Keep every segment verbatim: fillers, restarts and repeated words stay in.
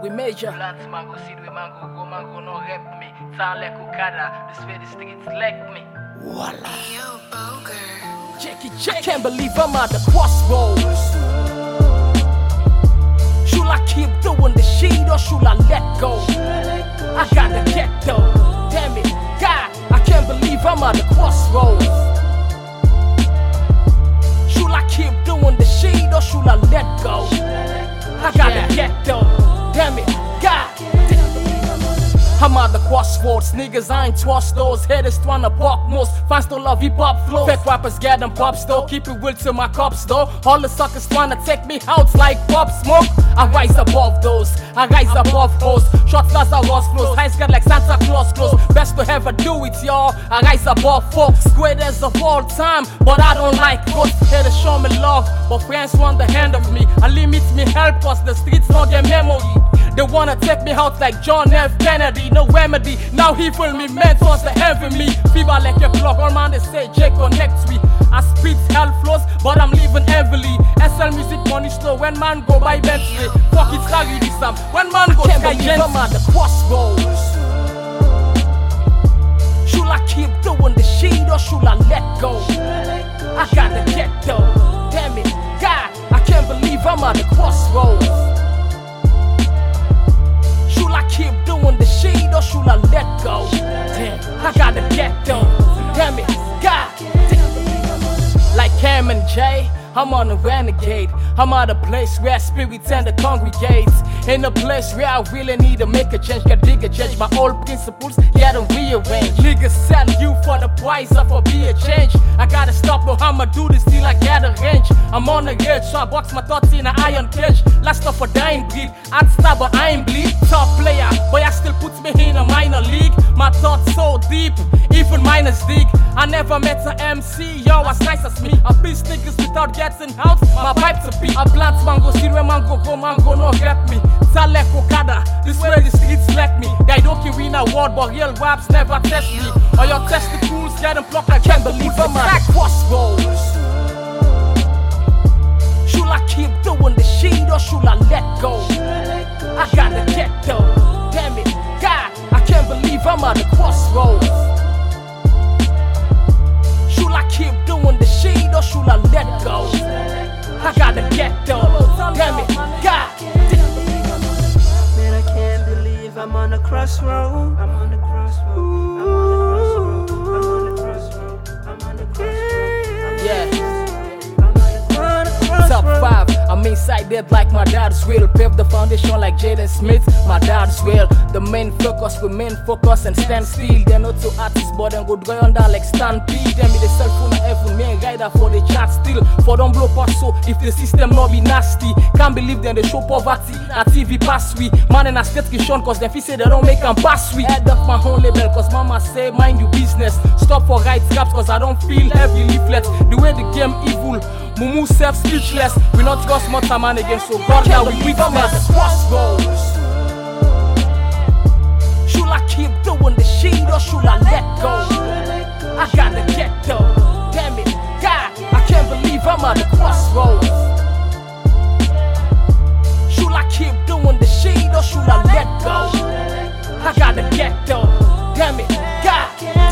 we major. Plants mango seed we mango go mango no rep me. Sound like Okada, this way the streets like me. Voila. Yo, Boger. Jackie J. I can't believe I'm at the crossroads. Should I keep doing the shit or should I let go? I gotta get though. Damn it, God, I can't believe I'm at the crossroads. Should I keep doing the shit or should I let go? I gotta get though. Damn it, God. I'm at the crossroads, niggas I ain't trust those haters tryna bark most. Fans don't love hip hop flow. Fake rappers get them pops though. Keep it real to my cops though. All the suckers tryna take me out like pop smoke. I rise above those, I rise above those. Short flaws are lost close, eyes get like Santa Claus close. Best to ever do it, y'all. I rise above folks, greatest of all time. But I don't like ghosts. Haters show me love, but friends want the hand of me. And limit me help cause the streets don't get memory. They wanna take me out like John F. Kennedy, no remedy. Now he feel me, mentors they envy me. Fever like a plug, all man they say J connects me. I spit hell flows, but I'm living heavily. S L music money slow when man go by Bentley. Fuck it, carry this up. When man go sky gently. I'm at the crossroads. Should I keep doing the shit or should I let go? I gotta get though. Damn it, God, I can't believe I'm at the crossroads. Should I keep doing the shit or should I let go? Damn, I gotta get though. Damn it, God. Damn. Like Cam and Jay, I'm on a renegade. I'm at a place where spirits tend to congregate. In a place where I really need to make a change. Get bigger, change my old principles, get them rearranged. Niggas sell you for the price of a beer change. I gotta stop, no I'ma do this till I get a range. I'm on the edge, so I box my thoughts in an iron cage. Last of a dying breed, I'd stab but I ain't bleed. Top player, but I still puts me in a minor league. My thoughts so deep, even minors dig. I never met a M C, yo, as nice as me. I piss niggas without getting out, my pipe to beat. I plant mango, see where mango go, mango no rep me. Salek Okada, this way the streets let me. They don't win a award, but real raps never test me. Or your testicles get them plucked, I can't believe I'm at the crossroads. Should I keep doing the shit or should I let go? I gotta get though. Damn it, God, I can't believe I'm at the crossroads. Should I keep doing the shit or should I let go? I gotta get though. Damn it, God. Man, I can't believe I'm on the crossroad. I'm on the crossroad. I'm on the crossroad. I'm on the crossroad. Yeah. Top five, I'm inside it like my dad's will. Pave the foundation like Jaden Smith, my dad's will. The main focus, we main focus and stand still. They're not two artists, but then go dry under like Stampede. Tell me the cell phone every man rider for the chat still. For don't blow pass so if the system not be nasty. Can't believe them they show poverty, a T V pass we. Man and a state kishon cause them feel say they don't make them pass we. Head off my own label cause mama say mind you business. Stop for right scraps cause I don't feel heavy leaflets. The way the game evil, Mumu self speechless. We not trust more time and again, so God now we witness. Crossroads. Should I keep doing the shit or should I let go? I gotta get though. Damn it, God, I can't believe I'm at the crossroads. Should I keep doing the shit or should I let go? I gotta get though. Damn it, God.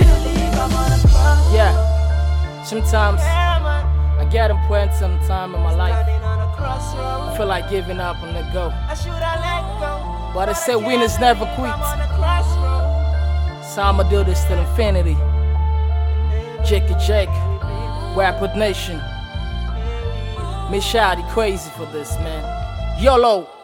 Yeah, sometimes I get them points in time in my life. I feel like giving up and let go. But they say winners never quit. So I'ma do this till infinity. Jakey Jake, Rapid Nation. Miss Shady crazy for this, man. YOLO.